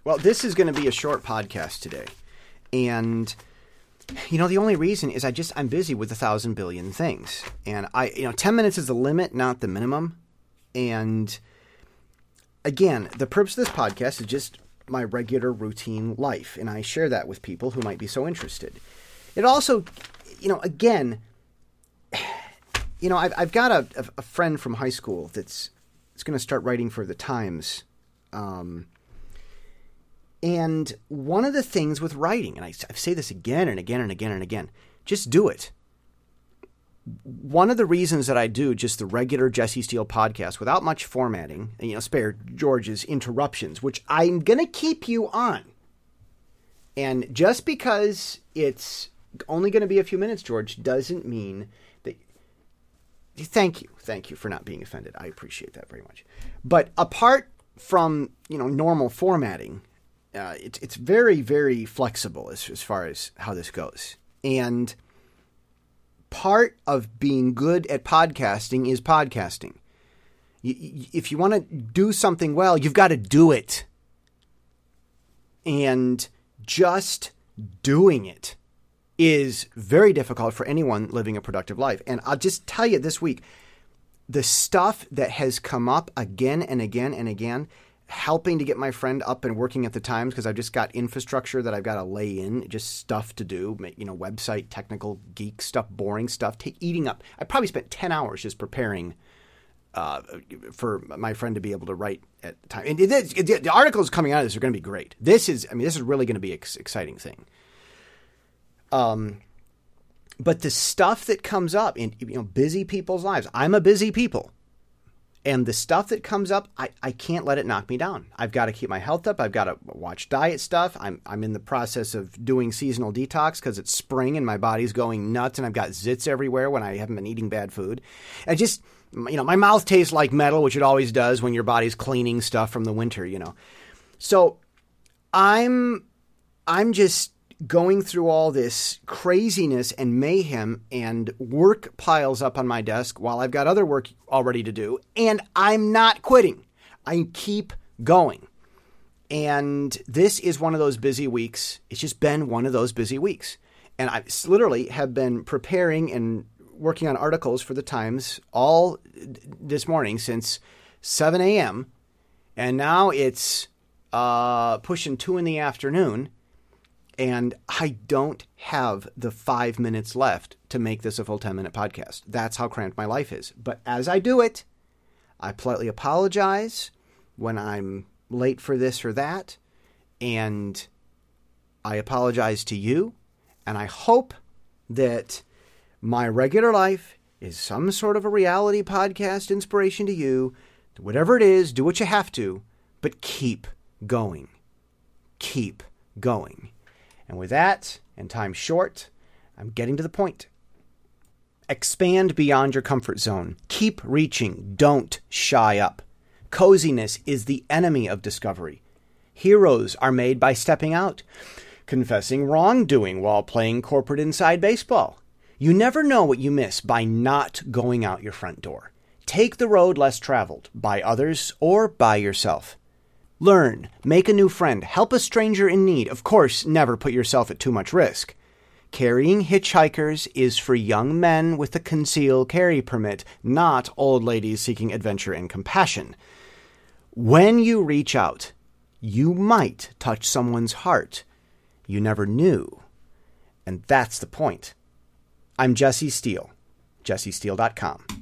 Well, this is going to be a short podcast today. And, the only reason is I'm busy with 1,000 billion things. And 10 minutes is the limit, not the minimum. And again, the purpose of this podcast is just my regular routine life. And I share that with people who might be so interested. It also, again, I've got a friend from high school that's going to start writing for the Times. And one of the things with writing, and I say this again and again and again and again, just do it. One of the reasons that I do just the regular Jesse Steele podcast without much formatting, and, spare George's interruptions, which I'm going to keep you on. And just because it's only going to be a few minutes, George, doesn't mean that... Thank you for not being offended. I appreciate that very much. But apart from, normal formatting... It's very, very flexible as far as how this goes. And part of being good at podcasting is podcasting. If you want to do something well, you've got to do it. And just doing it is very difficult for anyone living a productive life. And I'll just tell you this week, the stuff that has come up again and again and again, helping to get my friend up and working at the Times, because I've just got infrastructure that I've got to lay in, just stuff to do, website, technical, geek stuff, boring stuff, eating up. I probably spent 10 hours just preparing for my friend to be able to write at the time. And the articles coming out of this are going to be great. This is really going to be an exciting thing. But the stuff that comes up in busy people's lives, I'm a busy people. And the stuff that comes up, I can't let it knock me down. I've got to keep my health up. I've got to watch diet stuff. I'm in the process of doing seasonal detox because it's spring and my body's going nuts and I've got zits everywhere when I haven't been eating bad food. And just, my mouth tastes like metal, which it always does when your body's cleaning stuff from the winter, So I'm just going through all this craziness and mayhem, and work piles up on my desk while I've got other work already to do, and I'm not quitting. I keep going. And this is one of those busy weeks. It's just been one of those busy weeks. And I literally have been preparing and working on articles for the Times all this morning since 7 a.m. And now it's pushing 2 in the afternoon. And I don't have the 5 minutes left to make this a full 10-minute podcast. That's how cramped my life is. But as I do it, I politely apologize when I'm late for this or that. And I apologize to you. And I hope that my regular life is some sort of a reality podcast inspiration to you. Whatever it is, do what you have to, but keep going. Keep going. And with that, and time short, I'm getting to the point. Expand beyond your comfort zone. Keep reaching. Don't shy up. Coziness is the enemy of discovery. Heroes are made by stepping out, confessing wrongdoing while playing corporate inside baseball. You never know what you miss by not going out your front door. Take the road less traveled, by others or by yourself. Learn, make a new friend, help a stranger in need. Of course, never put yourself at too much risk. Carrying hitchhikers is for young men with a concealed carry permit, not old ladies seeking adventure and compassion. When you reach out, you might touch someone's heart. You never knew. And that's the point. I'm Jesse Steele, jessesteele.com.